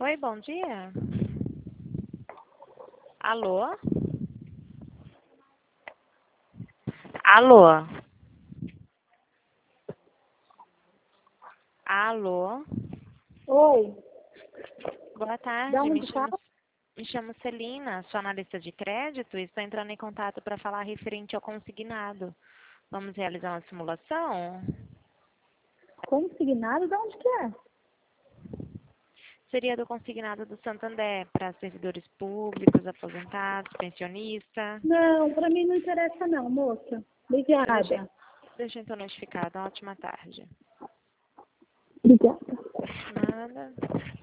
Oi, bom dia. Alô? Alô? Alô? Oi, Boa da tarde, onde fala? me chamo Celina, sou analista de crédito e estou entrando em contato para falar referente ao consignado. Vamos realizar uma simulação? Consignado, da onde que é? Seria do consignado do Santander para servidores públicos, aposentados, pensionistas. Não, para mim não interessa não, moça. Deixa, Obrigada. deixa então notificado. Ótima tarde. Obrigada. Nada.